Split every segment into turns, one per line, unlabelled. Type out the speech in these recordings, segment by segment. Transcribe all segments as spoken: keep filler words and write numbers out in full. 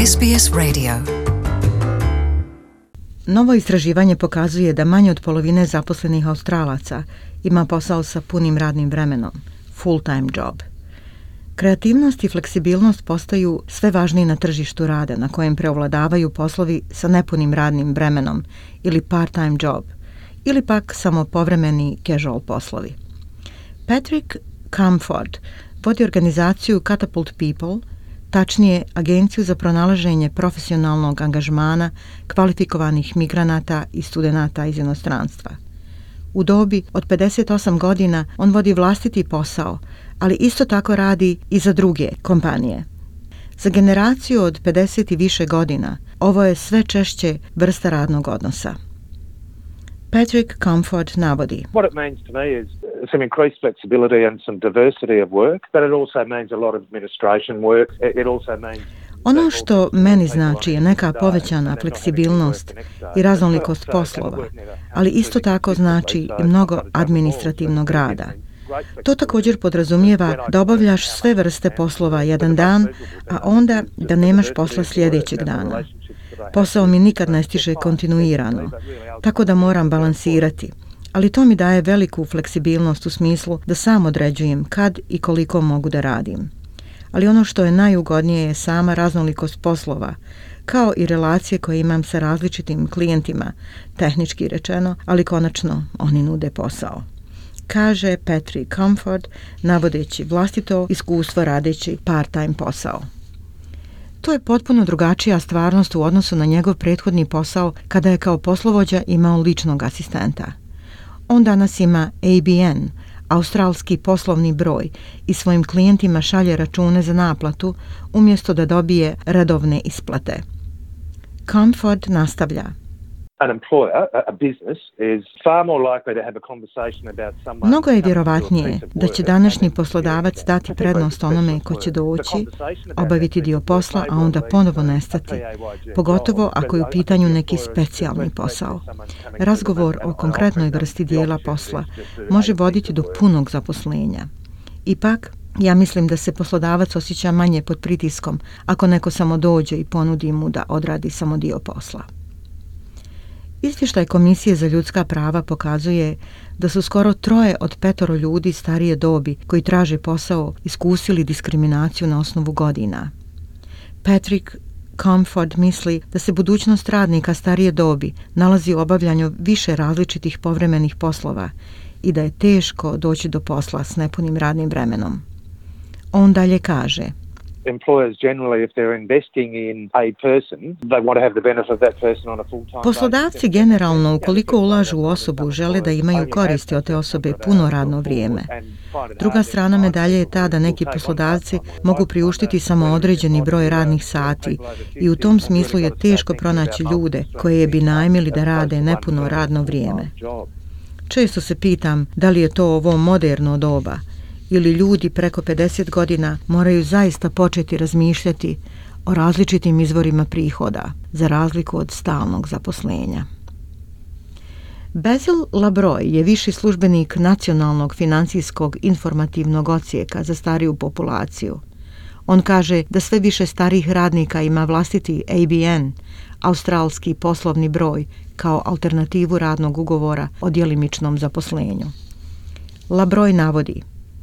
S B S Radio.
Novo istraživanje pokazuje da manje od polovine zaposlenih Australaca ima posao sa punim radnim vremenom, full-time job. Kreativnost i fleksibilnost postaju sve važniji na tržištu rada na kojem preovladavaju poslovi sa nepunim radnim vremenom ili part-time job, ili pak samo povremeni casual poslovi. Patrick Camford vodi organizaciju Catapult People, tačnije Agenciju za pronalaženje profesionalnog angažmana kvalifikovanih migranata i studenata iz inostranstva. U dobi od pedeset osam godina on vodi vlastiti posao, ali isto tako radi i za druge kompanije. Za generaciju od pedeset i više godina ovo je sve češće vrsta radnog odnosa. Patrick Camford navodi:
What it means to me is some increased flexibility and some diversity of work, but it also means a lot of administration work. It also means
Ono što meni znači je neka povećana fleksibilnost i raznolikost poslova, ali isto tako znači i mnogo administrativnog rada. To također podrazumijeva da obavljaš sve vrste poslova jedan dan, a onda da nemaš posla sljedećeg dana. Posao mi nikad ne stiže kontinuirano, tako da moram balansirati, ali to mi daje veliku fleksibilnost u smislu da sam određujem kad i koliko mogu da radim. Ali ono što je najugodnije je sama raznolikost poslova, kao i relacije koje imam sa različitim klijentima, tehnički rečeno, ali konačno oni nude posao. Kaže Patrick Camford, navodeći vlastito iskustvo radeći part-time posao. To je potpuno drugačija stvarnost u odnosu na njegov prethodni posao kada je kao poslovođa imao ličnog asistenta. On danas ima A B N, australski poslovni broj, i svojim klijentima šalje račune za naplatu umjesto da dobije redovne isplate. Camford nastavlja:
an employer, a business, is far more likely to have a conversation about someone.
Mnogo je vjerovatnije da će današnji poslodavac dati prednost onome ko će doći, obaviti dio posla, a onda ponovo nestati, pogotovo ako je u pitanju neki specijalni posao. Razgovor o konkretnoj vrsti dijela posla može voditi do punog zaposlenja. Ipak, ja mislim da se poslodavac osjeća manje pod pritiskom ako neko samo dođe i ponudi mu da odradi samo dio posla. Izvještaj Komisije za ljudska prava pokazuje da su skoro troje od petoro ljudi starije dobi koji traže posao iskusili diskriminaciju na osnovu godina. Patrick Camford misli da se budućnost radnika starije dobi nalazi u obavljanju više različitih povremenih poslova i da je teško doći do posla s nepunim radnim vremenom. On dalje kaže:
Employers generally, if they're investing in a person, they want to have the benefit of that person on a full-time.
Poslodavci generalno, ukoliko ulažu u osobu, žele da imaju koristi od te osobe puno radno vrijeme. Druga strana medalje je ta da neki poslodavci mogu priuštiti samo određeni broj radnih sati i u tom smislu je teško pronaći ljude koje bi najmili da rade nepuno radno vrijeme. Često se pitam da li je to ovo moderno doba, ili ljudi preko pedeset godina moraju zaista početi razmišljati o različitim izvorima prihoda, za razliku od stalnog zaposlenja. Basil Labroy je viši službenik Nacionalnog financijskog informativnog odsjeka za stariju populaciju. On kaže da sve više starijih radnika ima vlastiti A B N, australski poslovni broj, kao alternativu radnog ugovora o djelimičnom zaposlenju. Labroy navodi: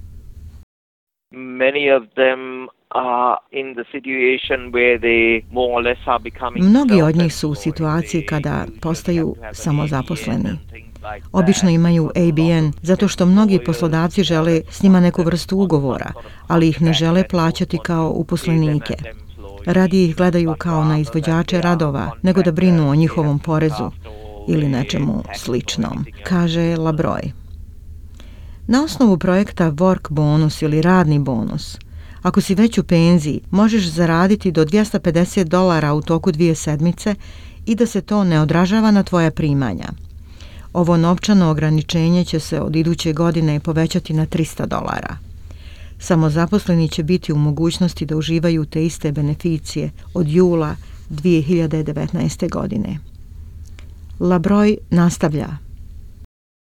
Many of them are in the situation where they more or less are becoming
Mnogi od njih su u situaciji kada postaju samozaposleni. Obično imaju A B N zato što mnogi poslodavci žele s njima neku vrstu ugovora, ali ih ne žele plaćati kao uposlenike. Radije ih gledaju kao na izvođače radova, nego da brinu o njihovom porezu ili nečemu sličnom, kaže Labroy. Na osnovu projekta Work bonus ili radni bonus, ako si već u penziji, možeš zaraditi do dvjesto pedeset dolara u toku dvije sedmice i da se to ne odražava na tvoja primanja. Ovo novčano ograničenje će se od iduće godine povećati na tristo dolara. Samozaposleni će biti u mogućnosti da uživaju te iste beneficije od jula dvije hiljade devetnaeste. godine. Labroy nastavlja: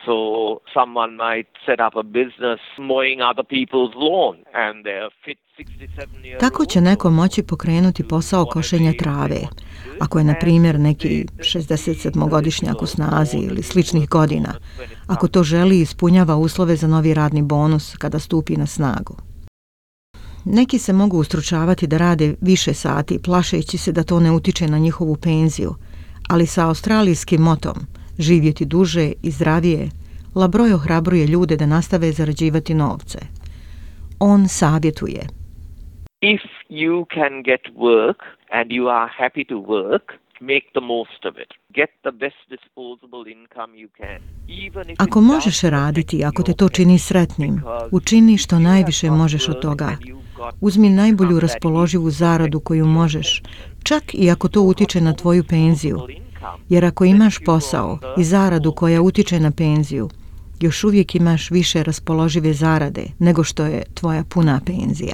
So someone might set up a business mowing other people's lawn and they're fit sixty-seven years
Tako će neko moći pokrenuti posao košenja trave, ako je, na primjer, neki šezdesetsedmogodišnjak u snazi ili sličnih godina, ako to želi i ispunjava uslove za novi radni bonus kada stupi na snagu. Neki se mogu ustručavati da rade više sati, plašeći se da to ne utiče na njihovu penziju, ali sa australijskim motom živjeti duže i zdravije, LaBroy ohrabruje ljude da nastave zarađivati novce. On savjetuje:
If you can get work and you are happy to work, make the most of it. Get the best disposable income you can. Even if
Ako možeš raditi, ako te to čini sretnim, učini što najviše možeš od toga. Uzmi najbolju raspoloživu zaradu koju možeš, čak i ako to utiče na tvoju penziju. Jer ako imaš posao i zaradu koja utiče na penziju, još uvijek imaš više raspoložive zarade nego što je tvoja puna penzija.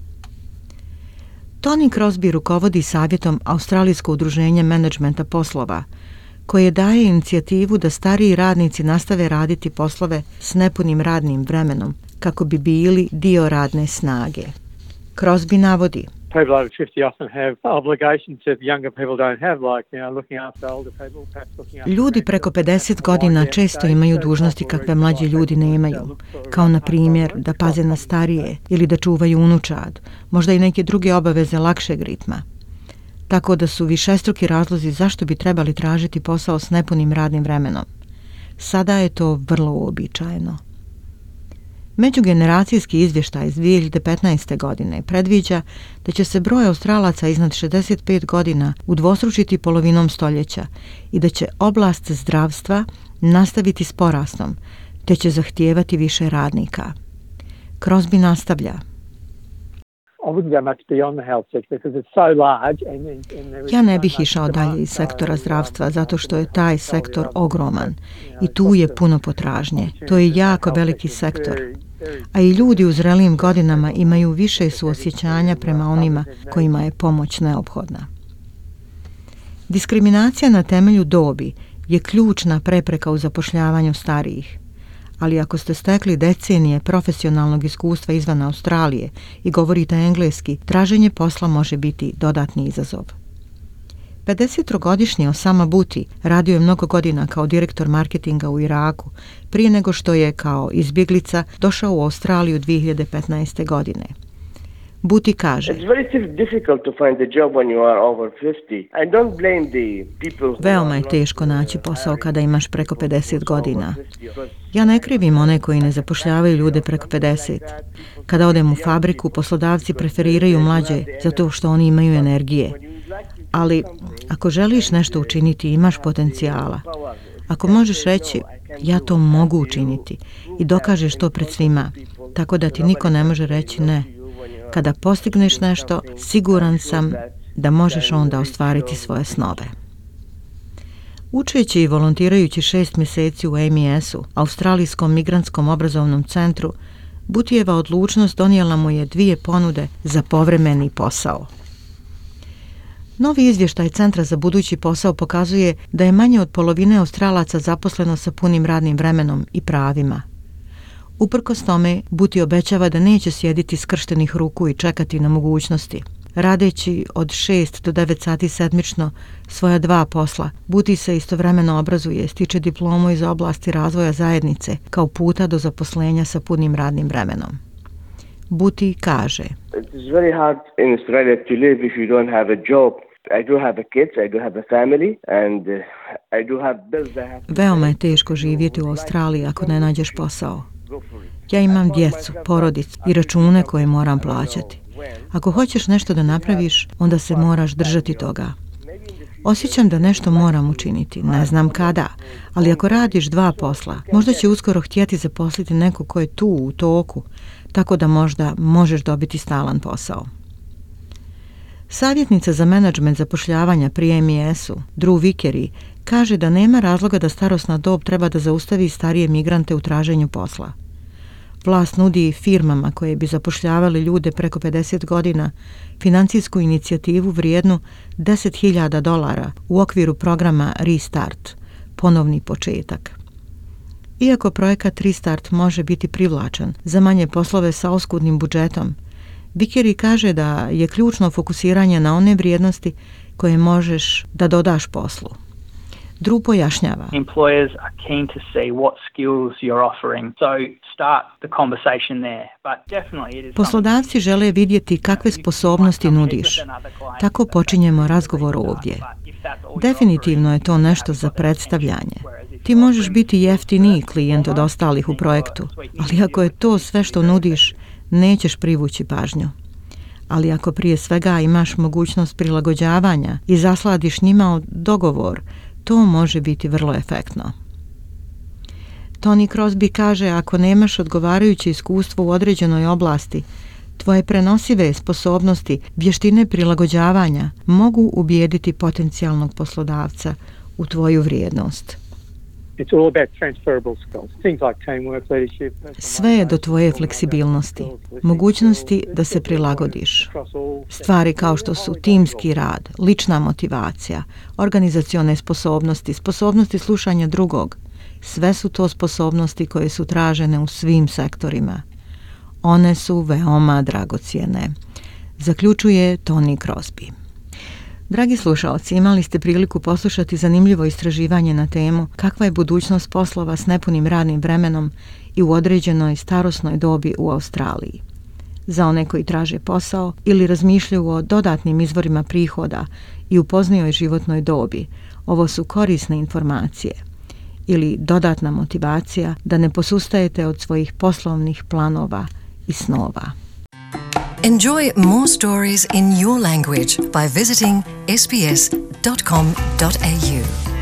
Tony Crosby rukovodi savjetom Australijsko udruženje menadžmenta poslova, koje daje inicijativu da stariji radnici nastave raditi poslove s nepunim radnim vremenom kako bi bili dio radne snage. Crosby navodi:
People over fifty often have obligations that younger people don't have, like, you know, looking after older people, perhaps looking after...
Ljudi preko pedeset godina često imaju dužnosti kakve mlađi ljudi nemaju, kao na primjer da paze na starije ili da čuvaju unučad, možda i neke druge obaveze lakšeg ritma. Tako da su višestruki razlozi zašto bi trebali tražiti posao s nepunim radnim vremenom. Sada je to vrlo uobičajeno. Međugeneracijski izvještaj iz dvije hiljade petnaeste. godine predviđa da će se broj Australaca iznad šezdeset pet godina udvostručiti polovinom stoljeća i da će oblast zdravstva nastaviti s porastom, te će zahtijevati više radnika. Crosby nastavlja: Ja ne bih išao dalje iz sektora zdravstva zato što je taj sektor ogroman i tu je puno potražnje. To je jako veliki sektor. A i ljudi u zrelijim godinama imaju više suosjećanja prema onima kojima je pomoć neophodna. Diskriminacija na temelju dobi je ključna prepreka u zapošljavanju starijih. Ali ako ste stekli decenije profesionalnog iskustva izvan Australije i govorite engleski, traženje posla može biti dodatni izazov. pedesettrogodišnji Osama Buti radio je mnogo godina kao direktor marketinga u Iraku, prije nego što je kao izbjeglica došao u Australiju dvije hiljade petnaeste. godine. Buti kaže: Veoma je teško naći posao kada imaš preko pedeset godina. Ja ne krivim one koji ne zapošljavaju ljude preko pedeset. Kada odem u fabriku, poslodavci preferiraju mlađe zato što oni imaju energije. Ali ako želiš nešto učiniti, imaš potencijala. Ako možeš reći: ja to mogu učiniti, i dokažeš to pred svima, tako da ti niko ne može reći ne. Kada postigneš nešto, siguran sam da možeš onda ostvariti svoje snove. Učeći i volontirajući šest mjeseci u A M I S-u, Australijskom migrantskom obrazovnom centru, Butijeva odlučnost donijela mu je dvije ponude za povremeni posao. Novi izvještaj Centra za budući posao pokazuje da je manje od polovine Australaca zaposleno sa punim radnim vremenom i pravima. Uprkos tome, Buti obećava da neće sjediti skrštenih ruku i čekati na mogućnosti. Radeći od šest do devet sati sedmično svoja dva posla, Buti se istovremeno obrazuje, stiče diplomu iz oblasti razvoja zajednice kao puta do zaposlenja sa punim radnim vremenom. Buti kaže:
It's very hard in Australia to live if you don't have a job. I do have a kids, I do have a family and I do have bills I have to pay.
Veoma je teško živjeti u Australiji ako ne nađeš posao. Ja imam djecu, porodicu i račune koje moram plaćati. Ako hoćeš nešto da napraviš, onda se moraš držati toga. Osjećam da nešto moram učiniti, ne znam kada, ali ako radiš dva posla, možda će uskoro htjeti zaposliti neko ko je tu u toku, tako da možda možeš dobiti stalan posao. Savjetnica za menadžment zapošljavanja pri A M I S-u, Drew Vickery, kaže da nema razloga da starosna dob treba da zaustavi starije migrante u traženju posla. Vlast nudi firmama koje bi zapošljavali ljude preko pedeset godina financijsku inicijativu vrijednu deset hiljada dolara u okviru programa Restart, ponovni početak. Iako projekat Restart može biti privlačan za manje poslove sa oskudnim budžetom, Vickery kaže da je ključno fokusiranje na one vrijednosti koje možeš da dodaš poslu. Drew pojašnjava.
Employers are keen to see what skills you're offering, so start the conversation there. But definitely it is.
Poslodavci žele vidjeti kakve sposobnosti nudiš. Tako počinjemo razgovor ovdje. Definitivno je to nešto za predstavljanje. Ti možeš biti jeftiniji klijent od ostalih u projektu, ali ako je to sve što nudiš, nećeš privući pažnju. Ali ako prije svega imaš mogućnost prilagođavanja i zasladiš njima dogovor, to može biti vrlo efektno. Tony Crosby kaže, ako nemaš odgovarajuće iskustvo u određenoj oblasti, tvoje prenosive sposobnosti, vještine prilagođavanja mogu ubijediti potencijalnog poslodavca u tvoju vrijednost. Sve je do tvoje fleksibilnosti, mogućnosti da se prilagodiš. Stvari kao što su timski rad, lična motivacija, organizacione sposobnosti, sposobnosti slušanja drugog, sve su to sposobnosti koje su tražene u svim sektorima. One su veoma dragocjene, zaključuje Tony Crosby. Dragi slušalci, imali ste priliku poslušati zanimljivo istraživanje na temu kakva je budućnost poslova s nepunim radnim vremenom i u određenoj starosnoj dobi u Australiji. Za one koji traže posao ili razmišljaju o dodatnim izvorima prihoda i u poznijoj životnoj dobi, ovo su korisne informacije ili dodatna motivacija da ne posustajete od svojih poslovnih planova i snova.
Enjoy more stories in your language by visiting s b s dot com dot a u.